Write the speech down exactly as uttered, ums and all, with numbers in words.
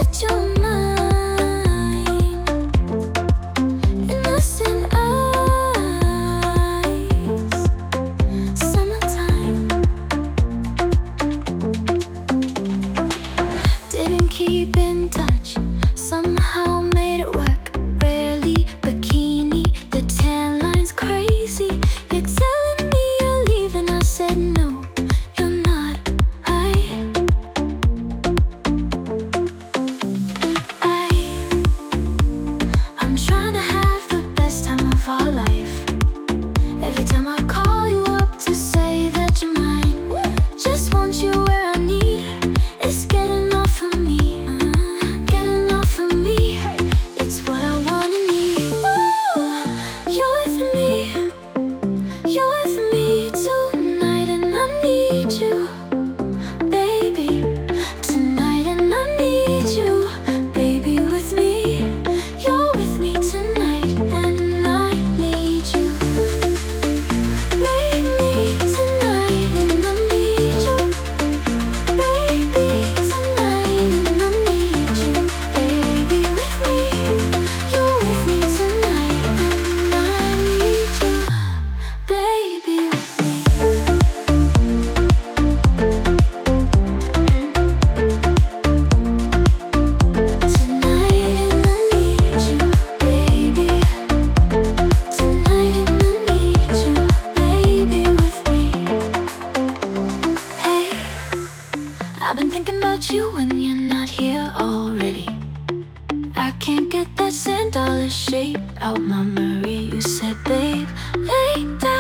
that you're mine. Innocent eyes, summertime. Didn't keep in touch, somehow made it work. Rarely bikini, the tan line's crazy. You're telling me you're leaving, I said no, you're not. I, I, I'm trying to have the best time of our life. Every time I call you up to say that you're mine, just want you where I need. It's getting off of me, getting off of me. It's what I wanna need. Ooh, you're with me, you're with me tonight, and I need you, baby, tonight, and I need you, baby, with me. You're with me tonight, and I need you, baby, tonight, and I need you, baby, tonight, and I need you, baby, with me. You're with me tonight, and I need you, baby, with me. Tonight, and I need you, baby. Tonight, and I need you, baby, with me. Hey, I've been thinking about you when you're not here already. I can't get that sand dollar shape out my memory. You said, babe, lay down.